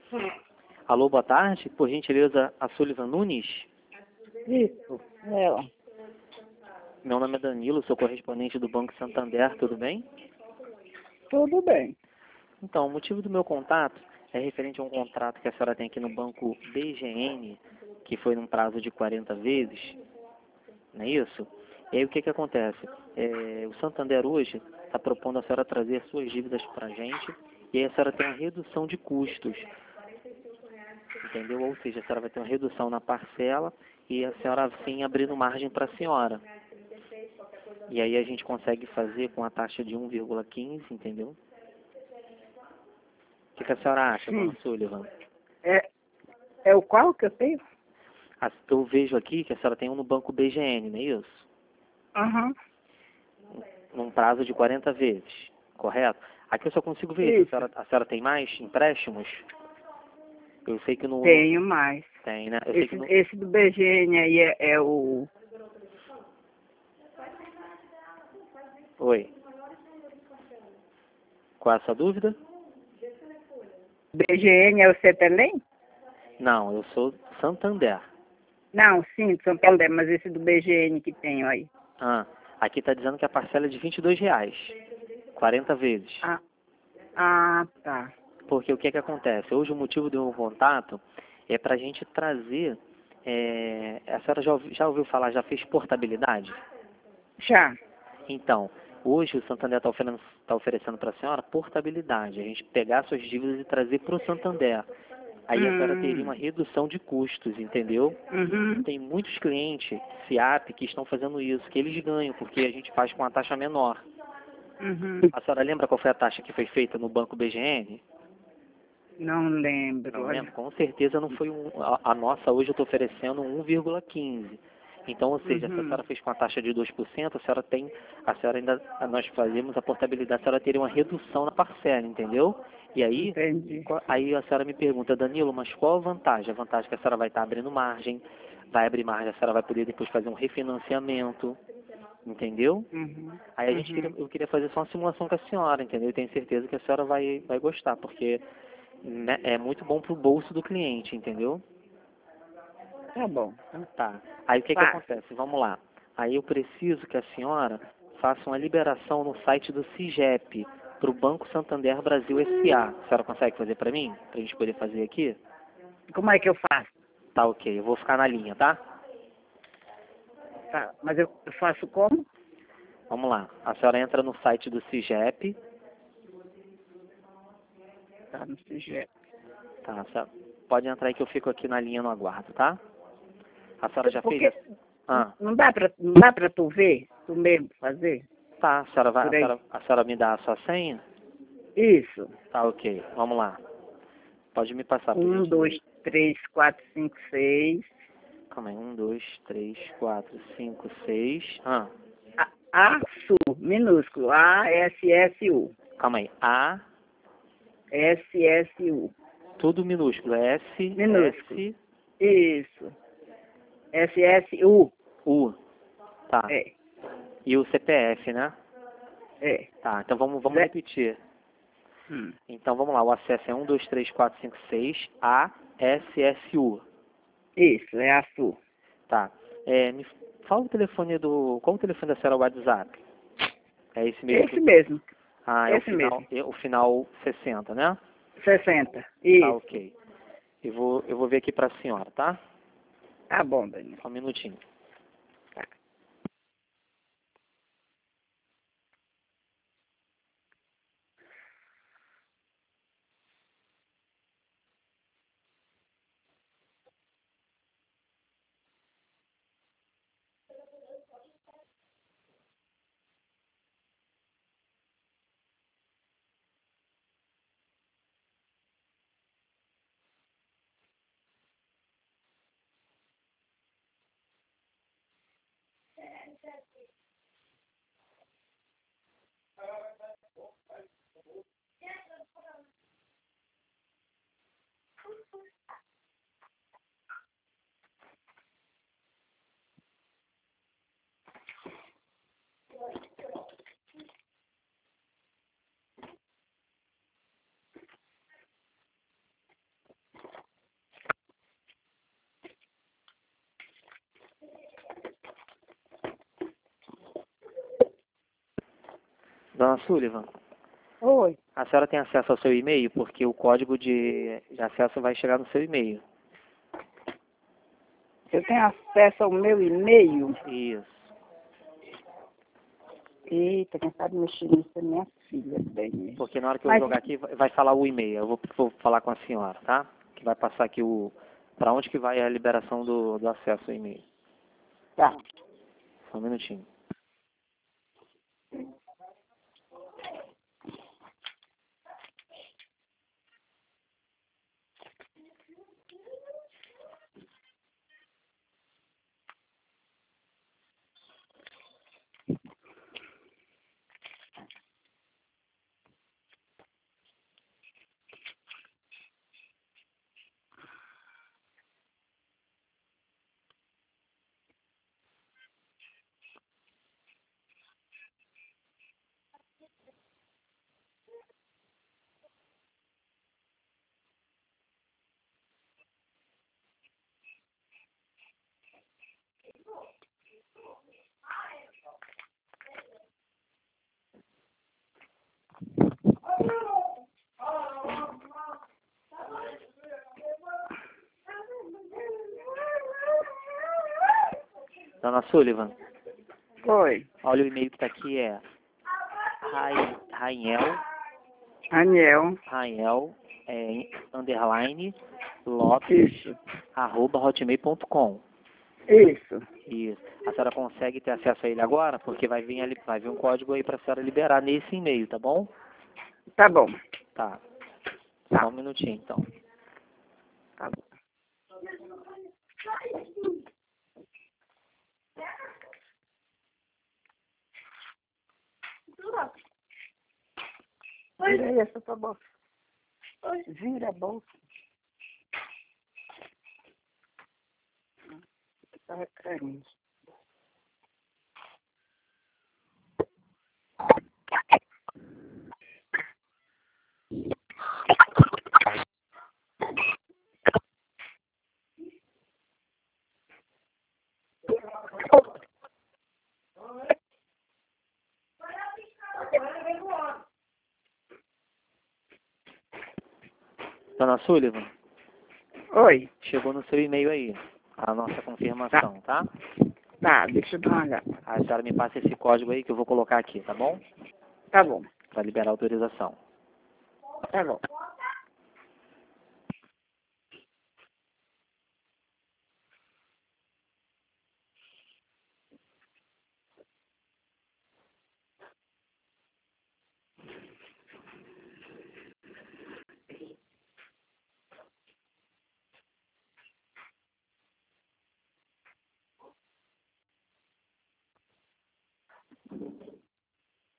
Alô, boa tarde. Por gentileza, a Sullivan Nunes? Isso, ela. Meu nome é Danilo, sou correspondente do Banco Santander, tudo bem? Tudo bem. Então, o motivo do meu contato é referente a um contrato que a senhora tem aqui no Banco BGN, que foi num prazo de 40 vezes, não é isso? E aí o que acontece? O Santander hoje está propondo a senhora trazer suas dívidas para a gente e aí a senhora tem uma redução de custos, entendeu? Ou seja, a senhora vai ter uma redução na parcela e a senhora assim abrindo margem para a senhora. E aí a gente consegue fazer com a taxa de 1,15, entendeu? O que a senhora acha, dona Sullivan? É o qual que eu tenho? Eu vejo aqui que a senhora tem um no Banco BGN, não é isso? Aham. Num prazo de 40 vezes, correto? Aqui eu só consigo ver isso. Isso. A senhora tem mais empréstimos? Eu sei que Tenho mais. tem, né? Eu sei que Esse do BGN aí é o... Oi. Qual é a sua dúvida? BGN é o C também? Não, eu sou Santander. Não, sim, São Paulo, mas esse do BGN que tenho aí. Aqui está dizendo que a parcela é de R$ 22, 40 vezes. Tá. Porque o que acontece? Hoje o motivo do meu contato é para a gente trazer... a senhora já ouviu falar, já fez portabilidade? Já. Então, hoje o Santander está oferecendo para a senhora portabilidade. A gente pegar suas dívidas e trazer para o Santander. Aí a senhora teria uma redução de custos, entendeu? Uhum. Tem muitos clientes, FIAP, que estão fazendo isso, que eles ganham, porque a gente faz com uma taxa menor. Uhum. A senhora lembra qual foi a taxa que foi feita no Banco BGN? Não lembro. Não Olha. lembro? Com certeza não foi a nossa hoje eu estou oferecendo 1,15. Então, ou seja, se a senhora fez com a taxa de 2%, nós fazemos a portabilidade, a senhora teria uma redução na parcela, entendeu? E aí, Entendi. aí a senhora me pergunta, Danilo, mas qual a vantagem? A vantagem é que a senhora vai estar abrindo margem, vai abrir margem, a senhora vai poder depois fazer um refinanciamento, entendeu? Uhum. Aí eu queria fazer só uma simulação com a senhora, entendeu? Eu tenho certeza que a senhora vai gostar, porque né, é muito bom para o bolso do cliente, entendeu? Tá bom. Tá. Aí o que Fácil. acontece? Vamos lá. Aí eu preciso que a senhora faça uma liberação no site do CIGEP para o Banco Santander Brasil S.A. A senhora consegue fazer para mim? Para a gente poder fazer aqui? Como é que eu faço? Tá, ok. Eu vou ficar na linha, tá? Tá. Mas eu faço como? Vamos lá. A senhora entra no site do CIGEP. Tá no CG. Tá, a senhora pode entrar aí que eu fico aqui na linha no aguardo, tá? A senhora já Porque fez? não dá pra tu ver, tu mesmo fazer? Tá, a senhora Por aí. a senhora me dá a sua senha? Isso. Tá, ok. Vamos lá. Pode me passar, por 1, 2, gentileza. 3, 4, 5, 6. Calma aí. 1, 2, 3, 4, 5, 6. ASU, minúsculo. ASSU. Calma aí. A, SSU. tudo minúsculo. S, Minúsculo. S, Isso. SSU. U. Tá. É. E o CPF, né? É. Tá, então vamos Zé. repetir. Hum. Então vamos lá. O acesso é 1, 2, 3, 4, 5, 6. A, S, S, U. Isso, é ASU. Tá. Me fala o telefone Qual o telefone da senhora WhatsApp? É esse mesmo? Esse mesmo. É Esse mesmo. o final 60, né? 60. Tá, Isso. ok. Eu vou ver aqui pra senhora, tá? Tá bom, Daniel. Só um minutinho. Tá. Dona Sullivan, Oi. a senhora tem acesso ao seu e-mail? Porque o código de acesso vai chegar no seu e-mail. Eu tenho acesso ao meu e-mail? Isso. Eita, quem sabe mexer nisso é minha filha, bem. Porque na hora que eu jogar aqui, vai falar o e-mail. Eu vou falar com a senhora, tá? Que vai passar aqui para onde que vai a liberação do acesso ao e-mail. Tá. Só um minutinho. Dona Sullivan, Oi. olha o e-mail que está aqui, é Aniel. Rainel, underline, Lopes, Isso. @hotmail.com. Isso. Isso. A senhora consegue ter acesso a ele agora? Porque vai vir um código aí para a senhora liberar nesse e-mail, tá bom? Tá bom. Tá. Tá. Só um minutinho, então. Tá bom. Vira aí essa tua bolsa. Vira a bolsa. Tá caindo. Dona Sullivan, Oi. chegou no seu e-mail aí a nossa confirmação, tá? Tá, deixa eu dar uma olhada. A senhora me passa esse código aí que eu vou colocar aqui, tá bom? Tá bom. Para liberar a autorização. Tá bom.